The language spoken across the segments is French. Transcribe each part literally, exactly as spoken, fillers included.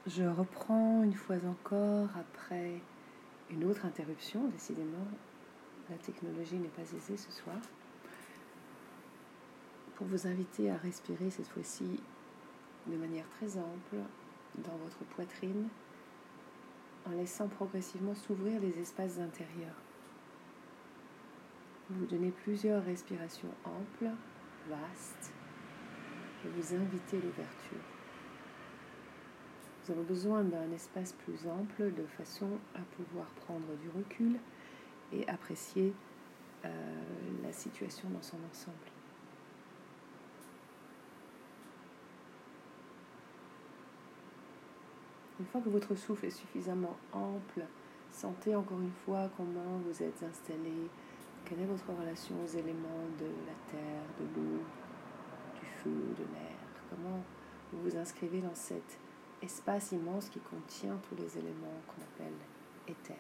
Je reprends une fois encore après une autre interruption. Décidément, la technologie n'est pas aisée ce soir. Pour vous inviter à respirer cette fois-ci de manière très ample dans votre poitrine, en laissant progressivement s'ouvrir les espaces intérieurs. Vous donnez plusieurs respirations amples, vastes, et vous invitez l'ouverture. Nous avons besoin d'un espace plus ample de façon à pouvoir prendre du recul et apprécier euh, la situation dans son ensemble. Une fois que votre souffle est suffisamment ample, sentez encore une fois comment vous êtes installé, quelle est votre relation aux éléments de la terre, de l'eau, du feu, de l'air, comment vous vous inscrivez dans cet espace immense qui contient tous les éléments qu'on appelle éther.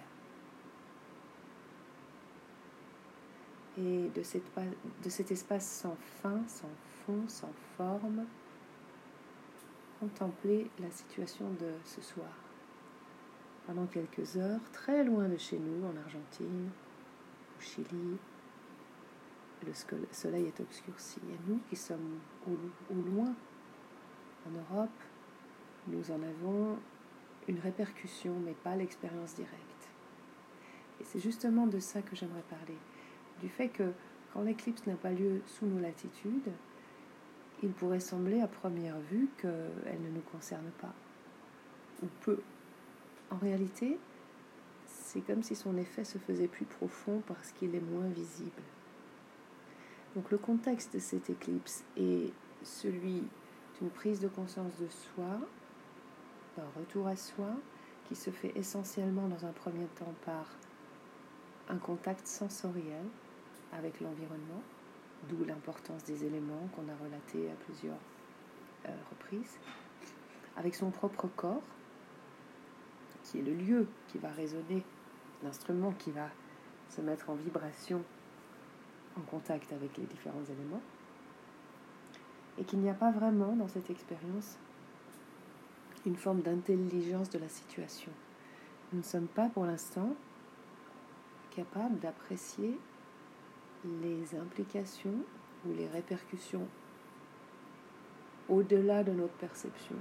Et de, cette, de cet espace sans fin, sans fond, sans forme, contemplez la situation de ce soir. Pendant quelques heures, très loin de chez nous, en Argentine, au Chili, le soleil est obscurci. Et nous qui sommes au, au loin, en Europe, nous en avons une répercussion, mais pas l'expérience directe. Et c'est justement de ça que j'aimerais parler. Du fait que quand l'éclipse n'a pas lieu sous nos latitudes, il pourrait sembler à première vue qu'elle ne nous concerne pas, ou peu. En réalité, c'est comme si son effet se faisait plus profond parce qu'il est moins visible. Donc le contexte de cette éclipse est celui d'une prise de conscience de soi, d'un retour à soi, qui se fait essentiellement dans un premier temps par un contact sensoriel avec l'environnement, d'où l'importance des éléments qu'on a relatés à plusieurs euh, reprises, avec son propre corps, qui est le lieu qui va résonner, l'instrument qui va se mettre en vibration, en contact avec les différents éléments, et qu'il n'y a pas vraiment dans cette expérience une forme d'intelligence de la situation. Nous ne sommes pas pour l'instant capables d'apprécier les implications ou les répercussions au-delà de notre perception.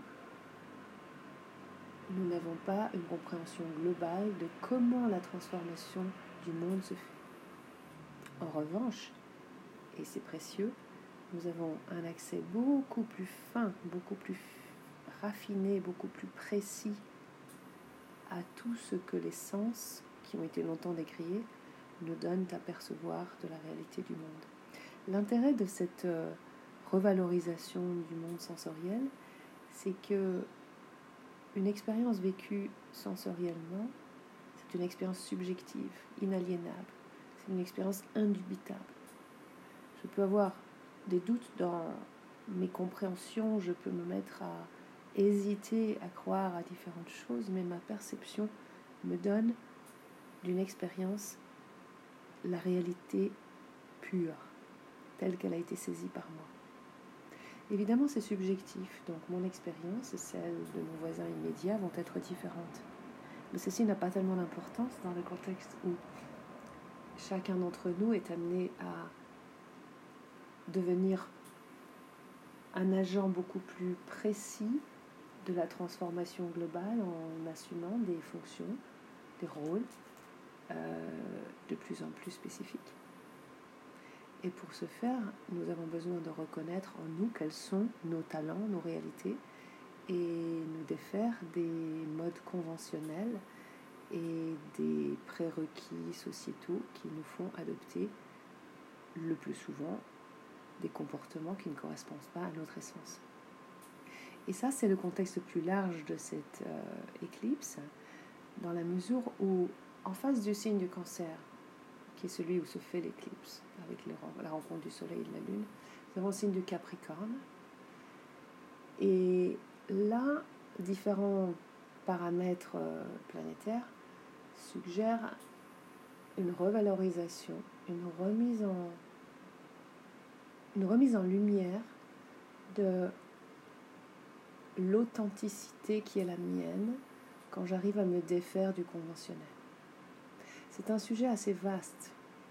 Nous n'avons pas une compréhension globale de comment la transformation du monde se fait. En revanche, et c'est précieux, nous avons un accès beaucoup plus fin, beaucoup plus raffiné, beaucoup plus précis à tout ce que les sens, qui ont été longtemps décriés, nous donnent à percevoir de la réalité du monde. L'intérêt de cette euh, revalorisation du monde sensoriel, c'est que une expérience vécue sensoriellement, c'est une expérience subjective, inaliénable, c'est une expérience indubitable. Je peux avoir des doutes dans mes compréhensions, je peux me mettre à hésiter à croire à différentes choses, mais ma perception me donne d'une expérience la réalité pure, telle qu'elle a été saisie par moi. Évidemment, c'est subjectif, donc mon expérience et celle de nos voisins immédiats vont être différentes. Mais ceci n'a pas tellement d'importance dans le contexte où chacun d'entre nous est amené à devenir un agent beaucoup plus précis de la transformation globale en assumant des fonctions, des rôles euh, de plus en plus spécifiques. Et pour ce faire, nous avons besoin de reconnaître en nous quels sont nos talents, nos réalités, et nous défaire des modes conventionnels et des prérequis sociétaux qui nous font adopter le plus souvent des comportements qui ne correspondent pas à notre essence. Et ça, c'est le contexte plus large de cette euh, éclipse, dans la mesure où, en face du signe du Cancer, qui est celui où se fait l'éclipse, avec les, la rencontre du Soleil et de la Lune, nous avons le signe du Capricorne. Et là, différents paramètres euh, planétaires suggèrent une revalorisation, une remise en, une remise en lumière de l'authenticité qui est la mienne quand j'arrive à me défaire du conventionnel. C'est un sujet assez vaste.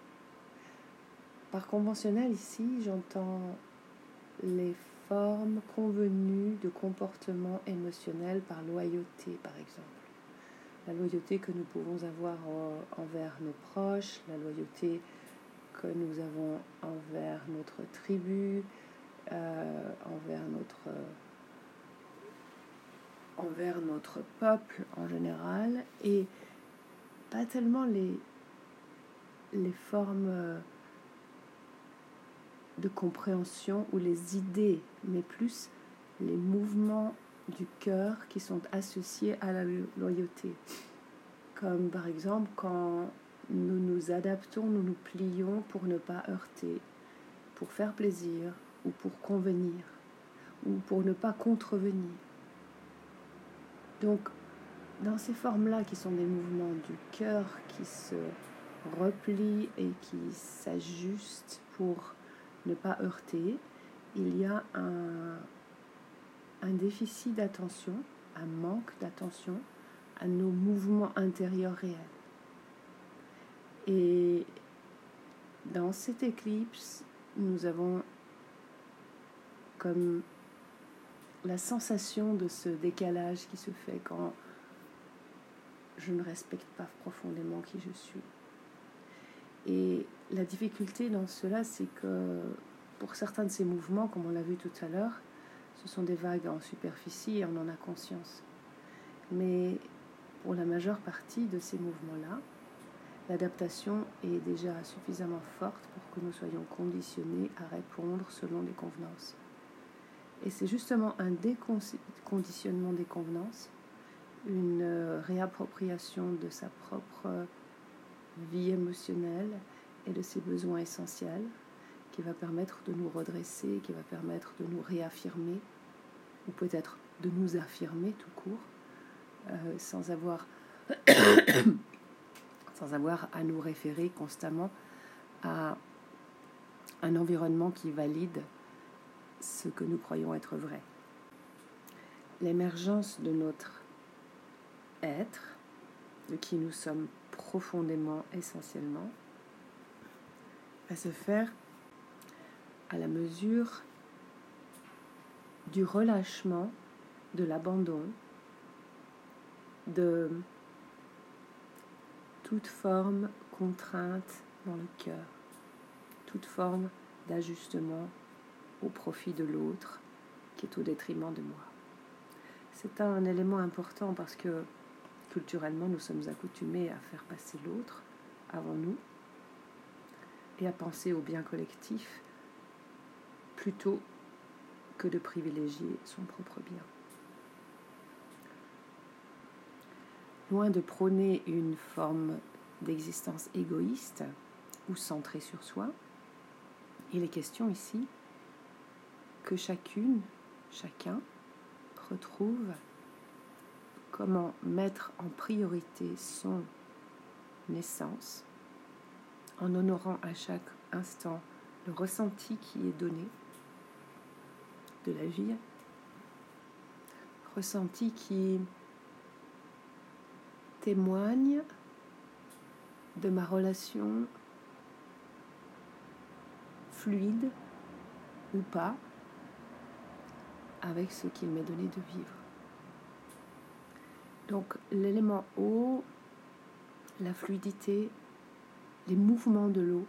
Par conventionnel, ici, j'entends les formes convenues de comportement émotionnel par loyauté, par exemple. La loyauté que nous pouvons avoir envers nos proches, la loyauté que nous avons envers notre tribu, euh, envers notre, envers notre peuple en général, et pas tellement les, les formes de compréhension ou les idées, mais plus les mouvements du cœur qui sont associés à la loyauté. Comme par exemple quand nous nous adaptons, nous nous plions pour ne pas heurter, pour faire plaisir ou pour convenir, ou pour ne pas contrevenir. Donc, dans ces formes-là qui sont des mouvements du cœur qui se replient et qui s'ajustent pour ne pas heurter, il y a un, un déficit d'attention, un manque d'attention à nos mouvements intérieurs réels. Et dans cette éclipse, nous avons comme la sensation de ce décalage qui se fait quand je ne respecte pas profondément qui je suis. Et la difficulté dans cela, c'est que pour certains de ces mouvements, comme on l'a vu tout à l'heure, ce sont des vagues en superficie et on en a conscience. Mais pour la majeure partie de ces mouvements-là, l'adaptation est déjà suffisamment forte pour que nous soyons conditionnés à répondre selon les convenances. Et c'est justement un déconditionnement des convenances, une réappropriation de sa propre vie émotionnelle et de ses besoins essentiels qui va permettre de nous redresser, qui va permettre de nous réaffirmer, ou peut-être de nous affirmer tout court, euh, sans avoir, sans avoir à nous référer constamment à un environnement qui valide ce que nous croyons être vrai. L'émergence de notre être, de qui nous sommes profondément, essentiellement, va se faire à la mesure du relâchement, de l'abandon, de toute forme contrainte dans le cœur, toute forme d'ajustement au profit de l'autre qui est au détriment de moi. C'est un élément important parce que culturellement nous sommes accoutumés à faire passer l'autre avant nous et à penser au bien collectif plutôt que de privilégier son propre bien. Loin de prôner une forme d'existence égoïste ou centrée sur soi, il est question ici que chacune, chacun retrouve comment mettre en priorité son essence en honorant à chaque instant le ressenti qui est donné de l'agir, ressenti qui témoigne de ma relation fluide ou pas avec ce qu'il m'est donné de vivre. Donc l'élément eau, la fluidité, les mouvements de l'eau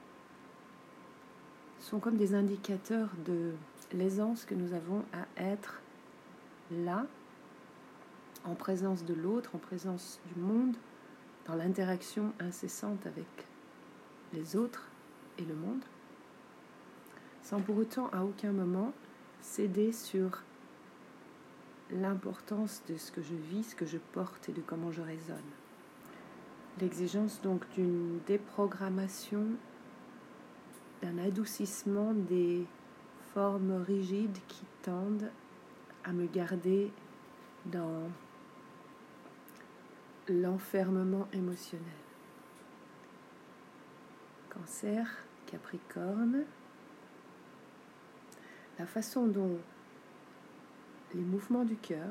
sont comme des indicateurs de l'aisance que nous avons à être là, en présence de l'autre, en présence du monde, dans l'interaction incessante avec les autres et le monde, sans pour autant à aucun moment céder sur l'importance de ce que je vis, ce que je porte et de comment je résonne. L'exigence donc d'une déprogrammation, d'un adoucissement des formes rigides qui tendent à me garder dans l'enfermement émotionnel. Cancer, Capricorne, la façon dont les mouvements du cœur,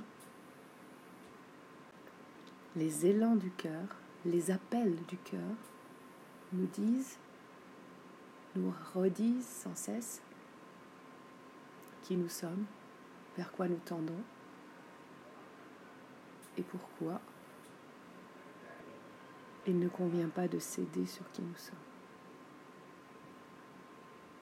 les élans du cœur, les appels du cœur nous disent, nous redisent sans cesse qui nous sommes, vers quoi nous tendons et pourquoi il ne convient pas de céder sur qui nous sommes.